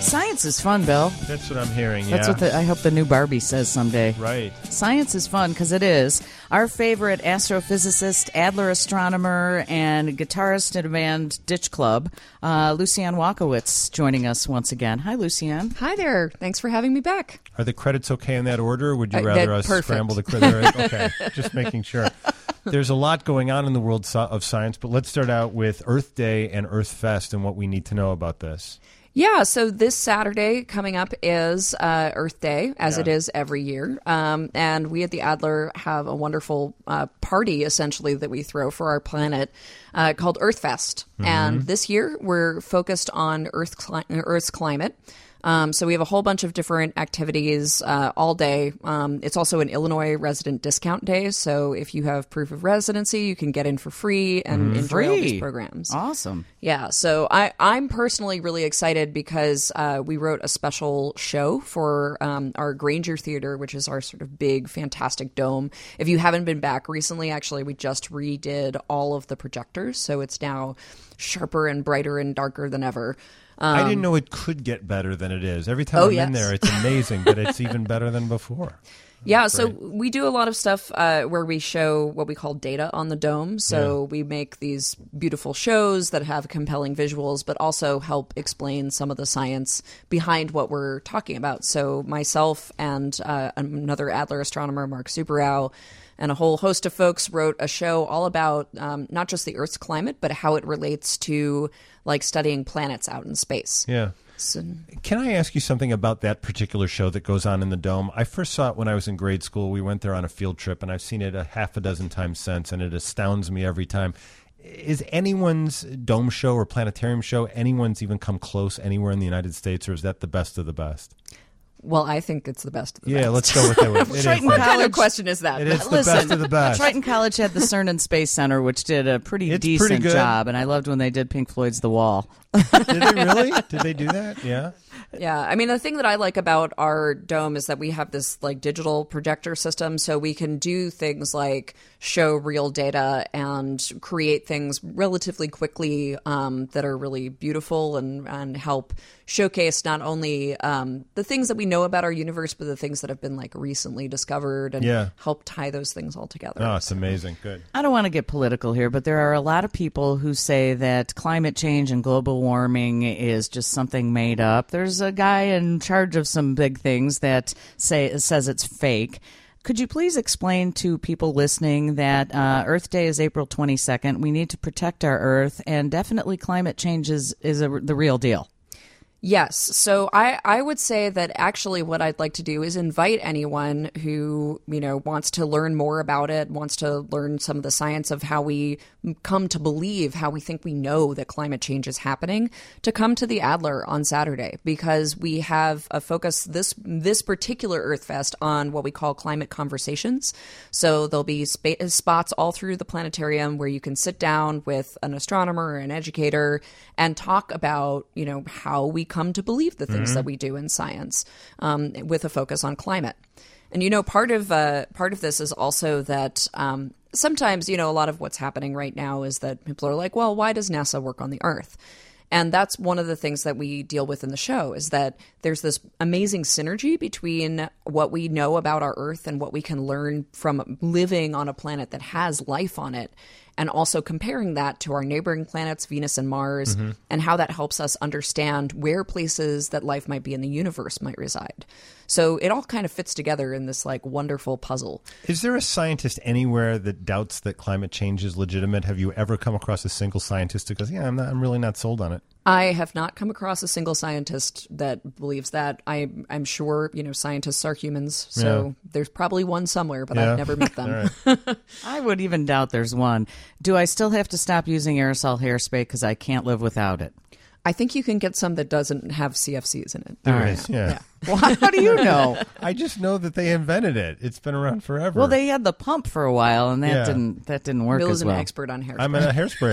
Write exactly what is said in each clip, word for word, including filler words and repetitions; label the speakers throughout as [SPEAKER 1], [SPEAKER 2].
[SPEAKER 1] Science is fun, Bill.
[SPEAKER 2] That's what I'm hearing, yeah.
[SPEAKER 1] That's what the, I hope the new Barbie says someday.
[SPEAKER 2] Right.
[SPEAKER 1] Science is fun because it is. Our favorite astrophysicist, Adler astronomer, and guitarist in a band Ditch Club, uh, Lucianne Walkowitz, joining us once again. Hi, Lucianne.
[SPEAKER 3] Hi there. Thanks for having me back.
[SPEAKER 2] Are the credits okay in that order, or would you
[SPEAKER 3] Uh,
[SPEAKER 2] rather
[SPEAKER 3] that-
[SPEAKER 2] us
[SPEAKER 3] perfect.
[SPEAKER 2] scramble the credits? Okay, just making sure. There's a lot going on in the world so- of science, but let's start out with Earth Day and Earth Fest and what we need to know about this.
[SPEAKER 3] Yeah, so this Saturday coming up is uh, Earth Day, as
[SPEAKER 2] Yeah.
[SPEAKER 3] it is every year. Um, and we at the Adler have a wonderful uh, party, essentially, that we throw for our planet uh, called Earth Fest.
[SPEAKER 2] Mm-hmm.
[SPEAKER 3] And this year, we're focused on Earth cli- Earth's climate. Um, so we have a whole bunch of different activities uh, all day. Um, it's also an Illinois resident discount day. So if you have proof of residency, you can get in for free and enjoy all these
[SPEAKER 1] Free.
[SPEAKER 3] programs.
[SPEAKER 1] Awesome.
[SPEAKER 3] Yeah, so I, I'm personally really excited because uh, we wrote a special show for um, our Granger Theater, which is our sort of big, fantastic dome. If you haven't been back recently, actually, we just redid all of the projectors, so it's now sharper and brighter and darker than ever. Um,
[SPEAKER 2] I didn't know it could get better than it is. Every time
[SPEAKER 3] Oh,
[SPEAKER 2] I'm
[SPEAKER 3] yes.
[SPEAKER 2] in there, it's amazing, but it's even better than before.
[SPEAKER 3] Yeah, so we do a lot of stuff uh, where we show what we call data on the dome. So we make these beautiful shows that have compelling visuals, but also help explain some of the science behind what we're talking about. So myself and uh, another Adler astronomer, Mark Superau, and a whole host of folks wrote a show all about um, not just the Earth's climate, but how it relates to like studying planets out in space.
[SPEAKER 2] Yeah.
[SPEAKER 3] So,
[SPEAKER 2] Can I ask you something about that particular show that goes on in the Dome? I first saw it when I was in grade school. We went there on a field trip, and I've seen it a half a dozen times since, and it astounds me every time. Is anyone's Dome show or planetarium show, anyone's even come close anywhere in the United States, or is that the best of the best?
[SPEAKER 3] well, I think it's the best of the
[SPEAKER 2] Yeah,
[SPEAKER 3] best.
[SPEAKER 2] let's go with it. It is
[SPEAKER 1] Triton
[SPEAKER 2] the-
[SPEAKER 3] What kind of
[SPEAKER 1] College-
[SPEAKER 3] question is that?
[SPEAKER 2] It is the
[SPEAKER 1] Listen,
[SPEAKER 2] best of the best.
[SPEAKER 1] Triton College had the CERN and Space Center, which did a pretty
[SPEAKER 2] It's
[SPEAKER 1] decent
[SPEAKER 2] pretty good.
[SPEAKER 1] job, and I loved when they did Pink Floyd's The Wall.
[SPEAKER 2] Did they really? Did they do that? Yeah.
[SPEAKER 3] Yeah, I mean, the thing that I like about our dome is that we have this like digital projector system, so we can do things like show real data and create things relatively quickly um, that are really beautiful and, and help showcase not only um, the things that we know about our universe, but the things that have been like recently discovered and
[SPEAKER 2] Yeah.
[SPEAKER 3] help tie those things all together.
[SPEAKER 2] Oh, it's amazing. Good.
[SPEAKER 1] I don't want to get political here, but there are a lot of people who say that climate change and global warming is just something made up. There's a guy in charge of some big things that say says it's fake. Could you please explain to people listening that uh, Earth Day is April twenty-second. We need to protect our Earth, and definitely climate change is, is a, the real deal.
[SPEAKER 3] Yes. So I, I would say that actually what I'd like to do is invite anyone who, you know, wants to learn more about it, wants to learn some of the science of how we come to believe, how we think we know that climate change is happening, to come to the Adler on Saturday, because we have a focus this this particular Earth Fest on what we call climate conversations. So there'll be spa- spots all through the planetarium where you can sit down with an astronomer or an educator and talk about, you know, how we come to believe the things that we do in science, um, with a focus on climate. And, you know, part of uh, part of this is also that um, sometimes, you know, a lot of what's happening right now is that people are like, well, why does NASA work on the Earth? And that's one of the things that we deal with in the show, is that there's this amazing synergy between what we know about our Earth and what we can learn from living on a planet that has life on it, and also comparing that to our neighboring planets, Venus and Mars,
[SPEAKER 2] Mm-hmm.
[SPEAKER 3] and how that helps us understand where places that life might be in the universe might reside. So it all kind of fits together in this like wonderful puzzle.
[SPEAKER 2] Is there a scientist anywhere that doubts that climate change is legitimate? Have you ever come across a single scientist who goes, yeah, I'm, not, I'm really not sold on it?
[SPEAKER 3] I have not come across a single scientist that believes that. I, I'm sure, you know, scientists are humans, so
[SPEAKER 2] Yeah.
[SPEAKER 3] there's probably one somewhere, but
[SPEAKER 2] Yeah.
[SPEAKER 3] I've never met them.
[SPEAKER 2] All right.
[SPEAKER 1] I would even doubt there's one. Do I still have to stop using aerosol hairspray because I can't live without it?
[SPEAKER 3] I think you can get some that doesn't have C F Cs in it.
[SPEAKER 2] There
[SPEAKER 1] All right.
[SPEAKER 2] is, yeah.
[SPEAKER 1] Well, how do you know?
[SPEAKER 2] I just know that they invented it. It's been around forever.
[SPEAKER 1] Well, they had the pump for a while, and that
[SPEAKER 2] Yeah.
[SPEAKER 1] didn't that didn't work
[SPEAKER 3] Bill
[SPEAKER 1] as
[SPEAKER 3] is an
[SPEAKER 1] well.
[SPEAKER 3] expert on hairspray.
[SPEAKER 2] I'm a hairspray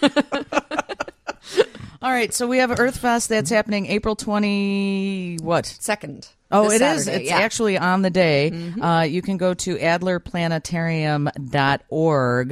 [SPEAKER 2] expert.
[SPEAKER 1] All right, so we have Earth Fest that's happening April twenty what?
[SPEAKER 3] Second.
[SPEAKER 1] Oh,
[SPEAKER 3] this
[SPEAKER 1] it is.
[SPEAKER 3] Saturday,
[SPEAKER 1] It's
[SPEAKER 3] yeah.
[SPEAKER 1] actually on the day. Uh, you can go to adler planetarium dot org.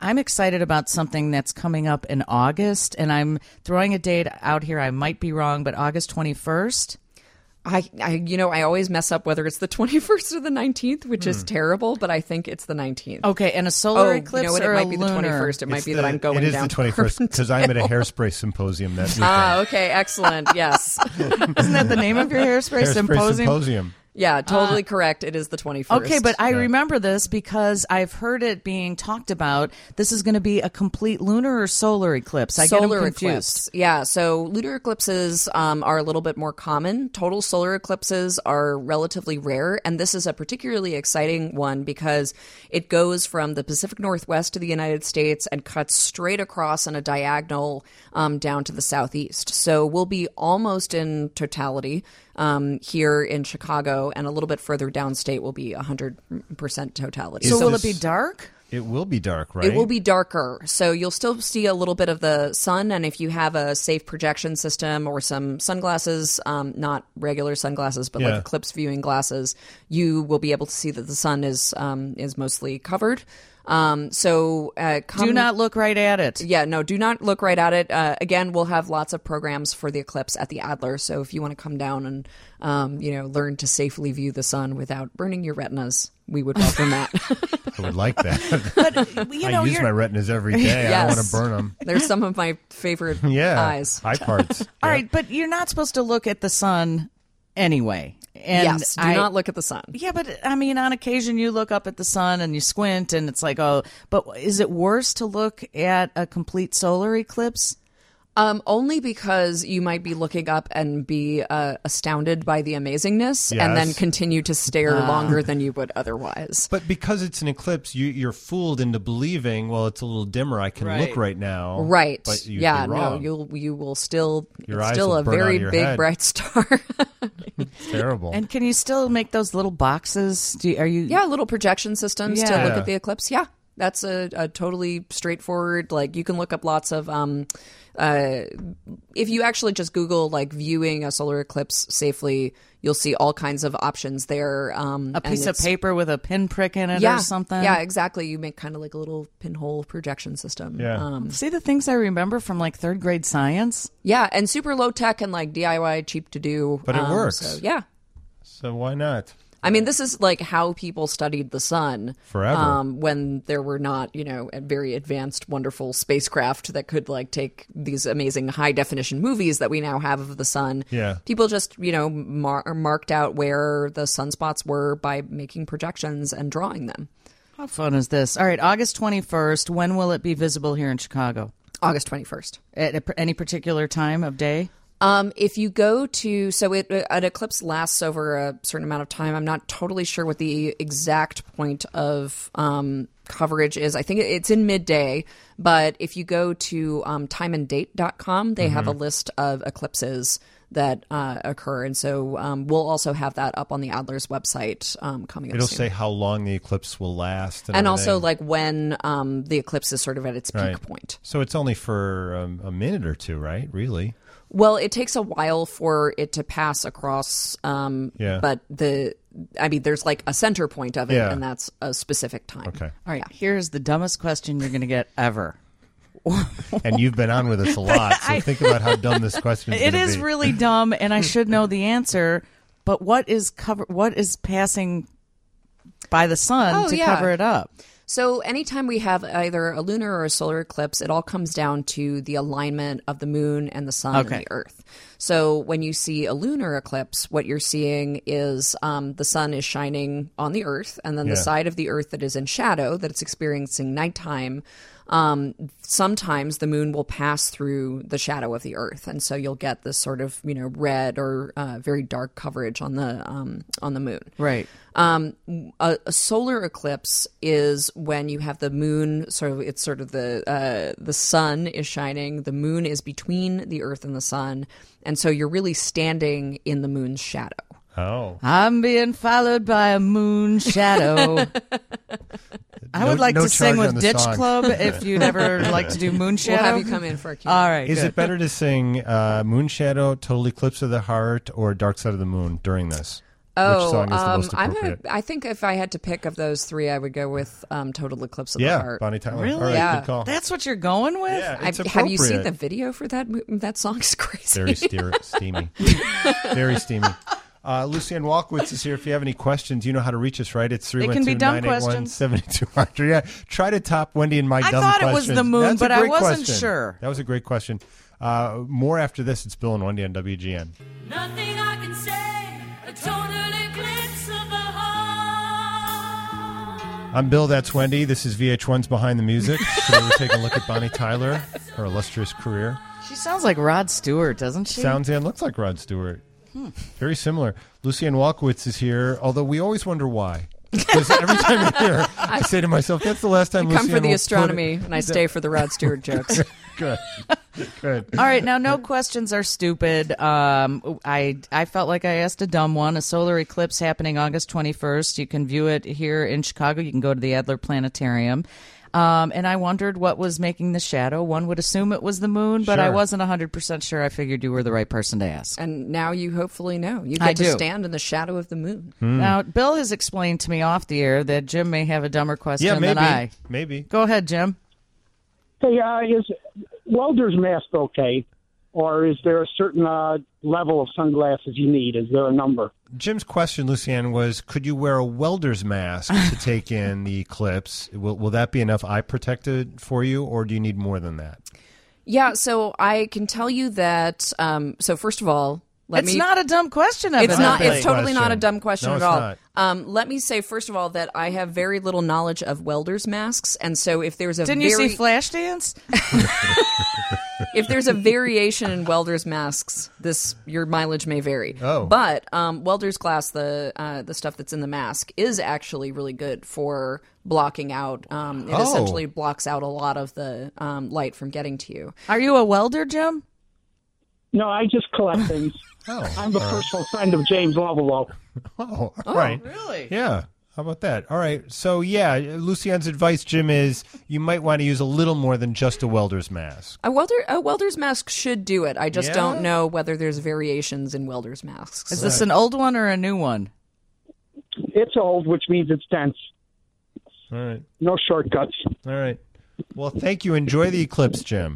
[SPEAKER 1] I'm excited about something that's coming up in August, and I'm throwing a date out here. I might be wrong, but August twenty-first.
[SPEAKER 3] I, I, you know, I always mess up whether it's the twenty-first or the nineteenth, which is terrible, but I think it's the nineteenth.
[SPEAKER 1] Okay, and a solar
[SPEAKER 3] Oh,
[SPEAKER 1] eclipse
[SPEAKER 3] you know what?
[SPEAKER 1] or
[SPEAKER 3] It
[SPEAKER 1] a
[SPEAKER 3] might be the
[SPEAKER 1] lunar?
[SPEAKER 3] twenty-first. It might
[SPEAKER 2] It's
[SPEAKER 3] be
[SPEAKER 2] the-
[SPEAKER 3] that I'm going
[SPEAKER 2] It is
[SPEAKER 3] down
[SPEAKER 2] the
[SPEAKER 3] to
[SPEAKER 2] twenty-first because I'm at a hairspray symposium that weekend.
[SPEAKER 3] Ah, okay, excellent. Yes.
[SPEAKER 1] Isn't that the name of your hairspray,
[SPEAKER 2] Hairspray
[SPEAKER 1] symposium?
[SPEAKER 2] symposium.
[SPEAKER 3] Yeah, totally correct. It is the twenty-first.
[SPEAKER 1] Okay, but I remember this because I've heard it being talked about. This is going to be a complete lunar or solar eclipse. I
[SPEAKER 3] solar
[SPEAKER 1] get them confused.
[SPEAKER 3] eclipse. Yeah, so lunar eclipses um, are a little bit more common. Total solar eclipses are relatively rare, and this is a particularly exciting one because it goes from the Pacific Northwest to the United States and cuts straight across on a diagonal um, down to the southeast. So we'll be almost in totality um, here in Chicago, and a little bit further downstate will be one hundred percent totality.
[SPEAKER 1] So
[SPEAKER 2] Is
[SPEAKER 1] will
[SPEAKER 2] this-
[SPEAKER 1] it be dark?
[SPEAKER 2] It will be dark, right?
[SPEAKER 3] It will be darker, so you'll still see a little bit of the sun. And if you have a safe projection system or some sunglasses, um, not regular sunglasses, but
[SPEAKER 2] Yeah.
[SPEAKER 3] like eclipse viewing glasses, you will be able to see that the sun is um, is mostly covered. Um, so uh, come,
[SPEAKER 1] Do not look right at it.
[SPEAKER 3] Yeah, no, do not look right at it. Uh, again, we'll have lots of programs for the eclipse at the Adler. So if you want to come down and um, you know learn to safely view the sun without burning your retinas, we would welcome that.
[SPEAKER 2] I would like that.
[SPEAKER 1] But you know,
[SPEAKER 2] I use
[SPEAKER 1] you're,
[SPEAKER 2] my retinas every day. I don't want
[SPEAKER 3] Yes.
[SPEAKER 2] to burn them.
[SPEAKER 3] They're some of my favorite
[SPEAKER 2] Yeah.
[SPEAKER 3] eyes.
[SPEAKER 2] Eye parts.
[SPEAKER 1] all
[SPEAKER 2] Yeah.
[SPEAKER 1] right, but you're not supposed to look at the sun anyway. And
[SPEAKER 3] yes, do
[SPEAKER 1] I-
[SPEAKER 3] not look at the sun.
[SPEAKER 1] Yeah, but I mean, on occasion you look up at the sun and you squint, and it's like, oh, but is it worse to look at a complete solar eclipse?
[SPEAKER 3] Um, only because you might be looking up and be uh, astounded by the amazingness, and then
[SPEAKER 2] Yes.
[SPEAKER 3] continue to stare longer than you would otherwise.
[SPEAKER 2] But because it's an eclipse, you, you're fooled into believing, well, it's a little dimmer. I can
[SPEAKER 1] Right.
[SPEAKER 2] look right now.
[SPEAKER 3] Right?
[SPEAKER 2] But you'd
[SPEAKER 3] yeah.
[SPEAKER 2] be
[SPEAKER 3] No,
[SPEAKER 2] wrong.
[SPEAKER 3] you'll you will still.
[SPEAKER 2] Your
[SPEAKER 3] it's
[SPEAKER 2] eyes
[SPEAKER 3] still
[SPEAKER 2] will
[SPEAKER 3] a
[SPEAKER 2] burn out
[SPEAKER 3] very
[SPEAKER 2] of your
[SPEAKER 3] big
[SPEAKER 2] head.
[SPEAKER 3] bright star.
[SPEAKER 2] It's terrible.
[SPEAKER 1] And can you still make those little boxes? Do you, are you?
[SPEAKER 3] Yeah, little projection systems to
[SPEAKER 1] Yeah.
[SPEAKER 3] look at the eclipse. Yeah, that's a, a totally straightforward. Like you can look up lots of. Um, uh, if you actually just Google like viewing a solar eclipse safely, you'll see all kinds of options there. Um,
[SPEAKER 1] A piece of
[SPEAKER 3] it's-
[SPEAKER 1] paper with a pinprick in it
[SPEAKER 3] yeah,
[SPEAKER 1] or something?
[SPEAKER 3] Yeah, exactly. You make kind of like a little pinhole projection system.
[SPEAKER 2] Yeah.
[SPEAKER 3] Um,
[SPEAKER 1] See the things I remember from like third grade science?
[SPEAKER 3] yeah, and super low tech and like D I Y, cheap to do.
[SPEAKER 2] But it
[SPEAKER 3] Um,
[SPEAKER 2] works.
[SPEAKER 3] So, yeah.
[SPEAKER 2] So why not?
[SPEAKER 3] I mean, this is like how people studied the sun
[SPEAKER 2] Forever.
[SPEAKER 3] um, when there were not, you know, a very advanced, wonderful spacecraft that could like take these amazing high definition movies that we now have of the sun.
[SPEAKER 2] Yeah.
[SPEAKER 3] People just, you know, mar- marked out where the sunspots were by making projections and drawing them.
[SPEAKER 1] How fun is this? All right, August twenty-first. When will it be visible here in Chicago?
[SPEAKER 3] August twenty-first.
[SPEAKER 1] At a, any particular time of day?
[SPEAKER 3] Um, if you go to, so it, an eclipse lasts over a certain amount of time. I'm not totally sure what the exact point of um, coverage is. I think it's in midday, but if you go to um, time and date dot com, they have a list of eclipses that uh, occur. And so um, we'll also have that up on the Adler's website um, coming up
[SPEAKER 2] It'll
[SPEAKER 3] soon.
[SPEAKER 2] say how long the eclipse will last. And,
[SPEAKER 3] and also
[SPEAKER 2] everything.
[SPEAKER 3] like when um, the eclipse is sort of at its peak
[SPEAKER 2] Right.
[SPEAKER 3] point.
[SPEAKER 2] So it's only for um, a minute or two, right? Really?
[SPEAKER 3] Well, it takes a while for it to pass across, um,
[SPEAKER 2] Yeah.
[SPEAKER 3] but the, I mean, there's like a center point of it,
[SPEAKER 2] Yeah.
[SPEAKER 3] and that's a specific time.
[SPEAKER 2] Okay.
[SPEAKER 1] All right, here's the dumbest question you're going to get ever.
[SPEAKER 2] And you've been on with us a lot, so think about how dumb this question is.
[SPEAKER 1] It
[SPEAKER 2] gonna
[SPEAKER 1] is
[SPEAKER 2] be.
[SPEAKER 1] really dumb, and I should know the answer. But what is cover? What is passing by the sun
[SPEAKER 3] Oh,
[SPEAKER 1] to
[SPEAKER 3] yeah.
[SPEAKER 1] cover it up?
[SPEAKER 3] So anytime we have either a lunar or a solar eclipse, it all comes down to the alignment of the moon and the sun
[SPEAKER 1] Okay.
[SPEAKER 3] and the earth. So when you see a lunar eclipse, what you're seeing is um, the sun is shining on the earth, and then
[SPEAKER 2] Yeah.
[SPEAKER 3] the side of the earth that is in shadow, that it's experiencing nighttime, um, sometimes the moon will pass through the shadow of the earth, and so you'll get this sort of, you know, red or uh, very dark coverage on the um, on the moon.
[SPEAKER 1] Right.
[SPEAKER 3] Um, a, a solar eclipse is when you have the moon. Sort of, it's sort of the uh, the sun is shining. The moon is between the Earth and the sun, and so you're really standing in the moon's shadow.
[SPEAKER 2] Oh.
[SPEAKER 1] I'm being followed by a moon shadow. I would
[SPEAKER 2] No-
[SPEAKER 1] like
[SPEAKER 2] no
[SPEAKER 1] to sing
[SPEAKER 2] charge
[SPEAKER 1] with
[SPEAKER 2] on the
[SPEAKER 1] Ditch
[SPEAKER 2] song.
[SPEAKER 1] Club if you'd ever like to do moon
[SPEAKER 3] We'll
[SPEAKER 1] shadow.
[SPEAKER 3] have you come in for a Q and A.
[SPEAKER 1] All right.
[SPEAKER 2] Is
[SPEAKER 1] good.
[SPEAKER 2] it better to sing uh, Moon Shadow, Total Eclipse of the Heart, or Dark Side of the Moon during this?
[SPEAKER 3] Oh,
[SPEAKER 2] Which song is the
[SPEAKER 3] um,
[SPEAKER 2] most
[SPEAKER 3] I'm
[SPEAKER 2] appropriate?
[SPEAKER 3] a, I think if I had to pick of those three, I would go with um, "Total Eclipse of the
[SPEAKER 2] Yeah,
[SPEAKER 3] Heart."
[SPEAKER 2] Bonnie Tyler.
[SPEAKER 1] Really?
[SPEAKER 2] All right,
[SPEAKER 3] Yeah.
[SPEAKER 2] good call.
[SPEAKER 1] That's what you're going with?
[SPEAKER 2] Yeah,
[SPEAKER 3] I,
[SPEAKER 2] it's
[SPEAKER 3] have you seen
[SPEAKER 2] appropriate.
[SPEAKER 3] the video for that? mo- That song's crazy.
[SPEAKER 2] Very steer- steamy. Very steamy. Uh, Lucianne Walkowitz is here. If you have any questions, you know how to reach us, right? It's three one
[SPEAKER 1] can be
[SPEAKER 2] two,
[SPEAKER 1] dumb
[SPEAKER 2] nine eight one,
[SPEAKER 1] questions.
[SPEAKER 2] seven two zero zero. Yeah, try to top Wendy and my
[SPEAKER 1] I
[SPEAKER 2] dumb
[SPEAKER 1] thought it was
[SPEAKER 2] questions.
[SPEAKER 1] the moon,
[SPEAKER 2] That's a
[SPEAKER 1] but I
[SPEAKER 2] great
[SPEAKER 1] wasn't
[SPEAKER 2] question.
[SPEAKER 1] sure.
[SPEAKER 2] That was a great question. Uh, more after this. It's Bill and Wendy on W G N.
[SPEAKER 4] Nothing I can say, a total eclipse of the heart.
[SPEAKER 2] I'm Bill, that's Wendy. This is V H one's Behind the Music. Today we're taking a look at Bonnie Tyler, her illustrious career.
[SPEAKER 1] She sounds like Rod Stewart, doesn't she?
[SPEAKER 2] Sounds and looks like Rod Stewart. Hmm. Very similar. Lucianne Walkowitz is here, although we always wonder why. Because every time you're here, I say to myself, that's the last time
[SPEAKER 3] I come
[SPEAKER 2] Lucianne
[SPEAKER 3] for the
[SPEAKER 2] will
[SPEAKER 3] astronomy,
[SPEAKER 2] put it-
[SPEAKER 3] and I stay for the Rod Stewart jokes.
[SPEAKER 2] Good. Good.
[SPEAKER 1] All right, now no questions are stupid. Um, I I felt like I asked a dumb one. A solar eclipse happening August twenty-first. You can view it here in Chicago. You can go to the Adler Planetarium. Um, and I wondered what was making the shadow. One would assume it was the moon, but I
[SPEAKER 2] Sure.
[SPEAKER 1] wasn't one hundred percent sure. I figured you were the right person to ask.
[SPEAKER 3] And now you hopefully know. You get
[SPEAKER 1] I
[SPEAKER 3] to
[SPEAKER 1] do.
[SPEAKER 3] stand in the shadow of the moon.
[SPEAKER 1] Now, Bill has explained to me off the air that Jim may have a dumber question
[SPEAKER 2] Yeah, maybe.
[SPEAKER 1] than I.
[SPEAKER 2] Maybe.
[SPEAKER 1] Go ahead, Jim.
[SPEAKER 5] Hey, uh, is welder's mask okay? Or is there a certain uh, level of sunglasses you need? Is there a number?
[SPEAKER 2] Jim's question, Lucianne, was could you wear a welder's mask to take in the eclipse? Will, will that be enough eye protected for you, or do you need more than that?
[SPEAKER 3] Yeah, so I can tell you that. Um, so first of all, let
[SPEAKER 1] it's
[SPEAKER 3] me.
[SPEAKER 1] not a dumb question.
[SPEAKER 3] It's not.
[SPEAKER 1] evidently.
[SPEAKER 3] It's totally not a
[SPEAKER 2] question.
[SPEAKER 3] dumb question
[SPEAKER 2] No,
[SPEAKER 3] at
[SPEAKER 2] it's
[SPEAKER 3] all.
[SPEAKER 2] not.
[SPEAKER 3] Um, let me say first of all that I have very little knowledge of welders' masks, and so if there's a
[SPEAKER 1] Didn't
[SPEAKER 3] very,
[SPEAKER 1] you see Flashdance?
[SPEAKER 3] if there's a variation in welders' masks, this your mileage may vary.
[SPEAKER 2] Oh.
[SPEAKER 3] But um, welders' glass, the uh, the stuff that's in the mask, is actually really good for blocking out. Um, it
[SPEAKER 2] Oh.
[SPEAKER 3] essentially blocks out a lot of the um, light from getting to you.
[SPEAKER 1] Are you a welder, Jim?
[SPEAKER 5] No, I just collect things.
[SPEAKER 2] Oh,
[SPEAKER 5] I'm a personal friend of James Lovelo.
[SPEAKER 2] oh, all right.
[SPEAKER 1] really?
[SPEAKER 2] Yeah. How about that? All right. So, yeah, Lucianne's advice, Jim, is you might want to use a little more than just a welder's mask.
[SPEAKER 3] A welder a welder's mask should do it. I just
[SPEAKER 2] Yeah?
[SPEAKER 3] don't know whether there's variations in welders' masks.
[SPEAKER 1] Is this an old one or a new one?
[SPEAKER 5] It's old, which means it's dense.
[SPEAKER 2] All right.
[SPEAKER 5] No shortcuts.
[SPEAKER 2] All right. Well, thank you. Enjoy the eclipse, Jim.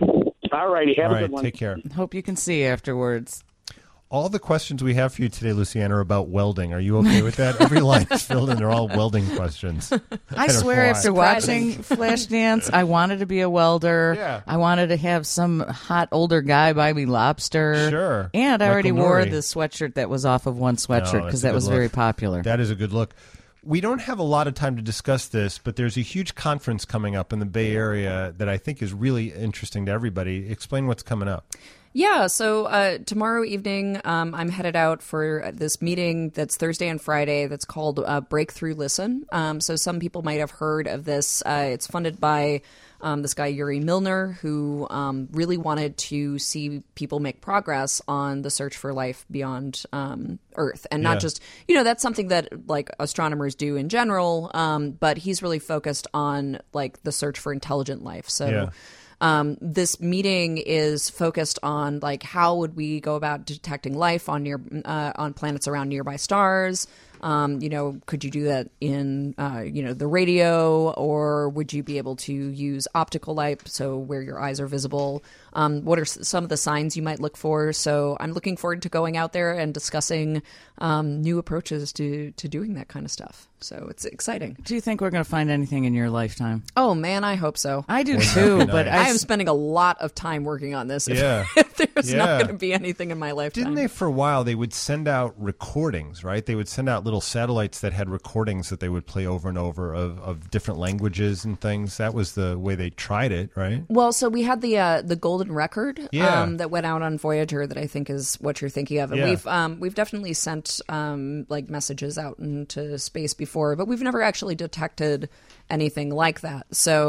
[SPEAKER 5] All righty, have
[SPEAKER 2] All
[SPEAKER 5] a
[SPEAKER 2] right.
[SPEAKER 5] good one.
[SPEAKER 2] Take care.
[SPEAKER 1] Hope you can see afterwards.
[SPEAKER 2] All the questions we have for you today, Lucianne, are about welding. Are you okay with that? Every line is filled in. They're all welding questions.
[SPEAKER 1] I,
[SPEAKER 2] don't
[SPEAKER 1] swear,
[SPEAKER 2] know
[SPEAKER 1] after
[SPEAKER 2] why.
[SPEAKER 1] watching Flashdance, I wanted to be a welder.
[SPEAKER 2] Yeah.
[SPEAKER 1] I wanted to have some hot older guy buy me lobster.
[SPEAKER 2] Sure.
[SPEAKER 1] And I already
[SPEAKER 2] Michael
[SPEAKER 1] wore
[SPEAKER 2] Nouri.
[SPEAKER 1] the sweatshirt that was off of one
[SPEAKER 2] No,
[SPEAKER 1] sweatshirt
[SPEAKER 2] that's
[SPEAKER 1] because
[SPEAKER 2] a
[SPEAKER 1] that
[SPEAKER 2] good
[SPEAKER 1] was
[SPEAKER 2] look.
[SPEAKER 1] very popular.
[SPEAKER 2] That is a good look. We don't have a lot of time to discuss this, but there's a huge conference coming up in the Bay Area that I think is really interesting to everybody. Explain what's coming up.
[SPEAKER 3] Yeah, so uh, tomorrow evening, um, I'm headed out for this meeting that's Thursday and Friday that's called uh, Breakthrough Listen. Um, so some people might have heard of this. Uh, it's funded by um, this guy, Yuri Milner, who um, really wanted to see people make progress on the search for life beyond um, Earth. And not
[SPEAKER 2] Yeah.
[SPEAKER 3] just, you know, that's something that like astronomers do in general, um, but he's really focused on like the search for intelligent life. So
[SPEAKER 2] Yeah.
[SPEAKER 3] Um, this meeting is focused on like how would we go about detecting life on near uh, on planets around nearby stars. Um, you know, could you do that in uh, you know the radio, or would you be able to use optical light, so where your eyes are visible? Um, what are s- some of the signs you might look for? So I'm looking forward to going out there and discussing um, new approaches to to doing that kind of stuff. So it's exciting.
[SPEAKER 1] Do you think we're going to find anything in your lifetime?
[SPEAKER 3] Oh man, I hope so.
[SPEAKER 1] I do
[SPEAKER 2] Wouldn't
[SPEAKER 1] too,
[SPEAKER 2] that be
[SPEAKER 1] but
[SPEAKER 2] nice?
[SPEAKER 1] I,
[SPEAKER 3] I am spending a lot of time working on this. If,
[SPEAKER 2] Yeah.
[SPEAKER 3] if there's
[SPEAKER 2] Yeah.
[SPEAKER 3] not going to be anything in my lifetime.
[SPEAKER 2] Didn't they, for a while, they would send out recordings, right? They would send out little satellites that had recordings that they would play over and over of, of different languages and things. That was the way they tried it, right?
[SPEAKER 3] Well, so we had the uh, the golden record
[SPEAKER 2] Yeah.
[SPEAKER 3] um, that went out on Voyager that I think is what you're thinking of, and
[SPEAKER 2] Yeah.
[SPEAKER 3] we've um, we've definitely sent um, like messages out into space before, but we've never actually detected anything like that. So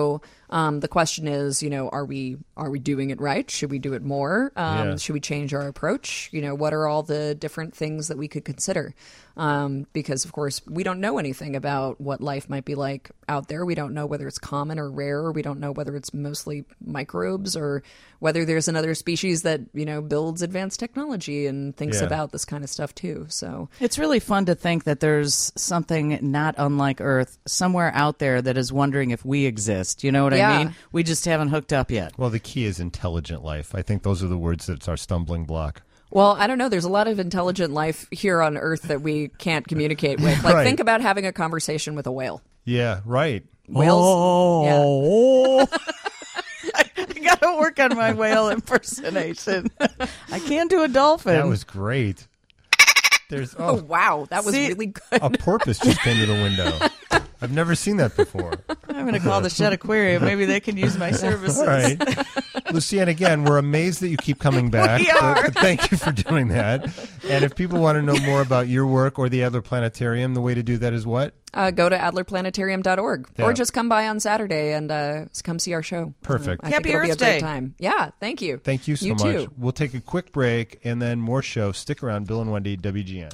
[SPEAKER 3] Um, the question is, you know, are we are we doing it right? Should we do it more? Um,
[SPEAKER 2] Yeah.
[SPEAKER 3] Should we change our approach? You know, what are all the different things that we could consider? Um, because, of course, we don't know anything about what life might be like out there. We don't know whether it's common or rare. We don't know whether it's mostly microbes or whether there's another species that, you know, builds advanced technology and thinks
[SPEAKER 2] Yeah.
[SPEAKER 3] about this kind of stuff, too. So
[SPEAKER 1] It's really fun to think that there's something not unlike Earth somewhere out there that is wondering if we exist. You know what
[SPEAKER 3] Yeah.
[SPEAKER 1] I mean? We just haven't hooked up yet.
[SPEAKER 2] Well, the key is intelligent life. I think those are the words that's our stumbling block.
[SPEAKER 3] Well, I don't know. There's a lot of intelligent life here on Earth that we can't communicate with. Like,
[SPEAKER 2] Right.
[SPEAKER 3] think about having a conversation with a whale.
[SPEAKER 2] Yeah, right.
[SPEAKER 3] Whales.
[SPEAKER 1] Oh. I, I got to work on my whale impersonation. I can't do a dolphin.
[SPEAKER 2] That was great. There's
[SPEAKER 3] Oh,
[SPEAKER 2] oh,
[SPEAKER 3] wow. That was
[SPEAKER 1] See-
[SPEAKER 3] really good.
[SPEAKER 2] a porpoise just came to the window. I've never seen that before.
[SPEAKER 1] I'm going to call the Shed Aquarium. Maybe they can use my services.
[SPEAKER 2] All right. Lucianne, again, we're amazed that you keep coming back.
[SPEAKER 1] We are.
[SPEAKER 2] But, but thank you for doing that. And if people want to know more about your work or the Adler Planetarium, the way to do that is what?
[SPEAKER 3] Uh, go to adler planetarium dot org
[SPEAKER 2] Yeah.
[SPEAKER 3] or just come by on Saturday and uh, come see our show.
[SPEAKER 2] Perfect.
[SPEAKER 3] I
[SPEAKER 1] Happy
[SPEAKER 3] think it'll be a
[SPEAKER 1] Earth
[SPEAKER 3] great
[SPEAKER 1] Day.
[SPEAKER 3] time. Yeah, thank you.
[SPEAKER 2] Thank you so
[SPEAKER 3] You
[SPEAKER 2] much.
[SPEAKER 3] too.
[SPEAKER 2] We'll take a quick break and then more show. Stick around. Bill and Wendy, W G N.